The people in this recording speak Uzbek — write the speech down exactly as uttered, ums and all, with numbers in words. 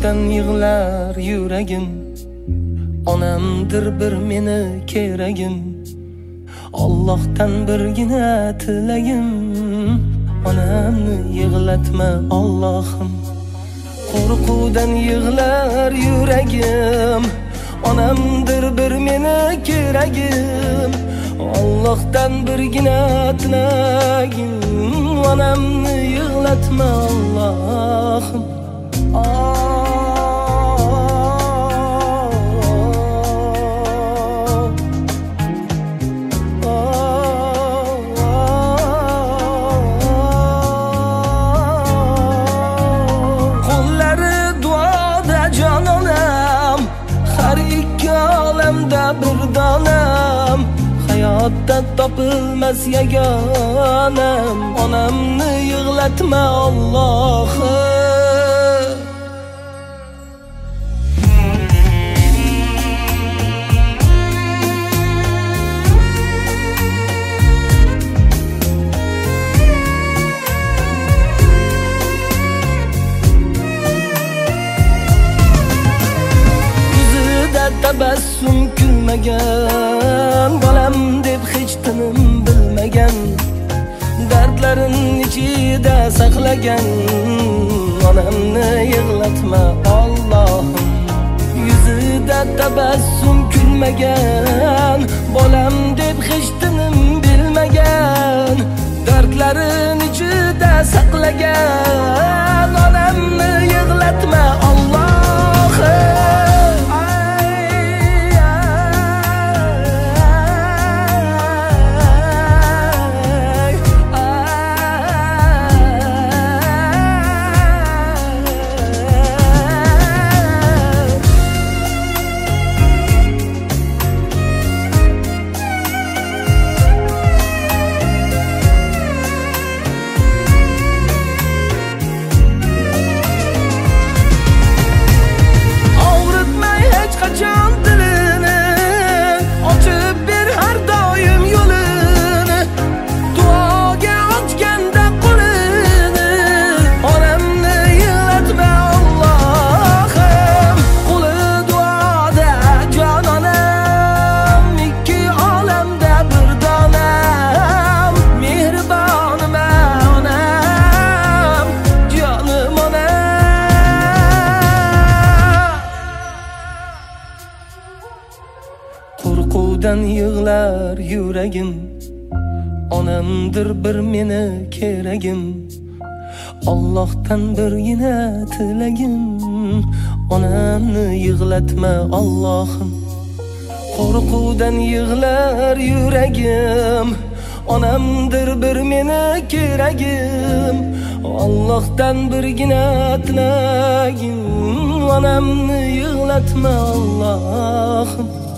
Qo'rquvdan yig'lar yuragim, onamdir bir meni keragim. Allohdan birgina tilagim, onamni yig'latma Allohim. Qo'rquvdan yig'lar yuragim, onamdir bir meni keragim. Allohdan birgina tilagim, onamni yig'latma Allohim. Bir donam hayotda topilmas yagonam, onamni yig'latma Allohim. Yuzida tabassum kulmagan, bolam deb hech tinim bilmagan, dardlarin ichida saqlagan, onamni yig'latma Allohim. Yuzida tabassum kulmagan, bolam deb hech tinim bilmagan, dardlarin ichida saqlagan, onamni yig'latma Allohim. Qo'rquvdan yig'lar yuragim, onamdir bir meni keragim. Allohdan birgina tilagim, onamni yig'latma Allohim. Qo'rquvdan yig'lar yuragim, onamdir bir meni keragim. Allohdan birgina tilagim, onamni yig'latma Allohim.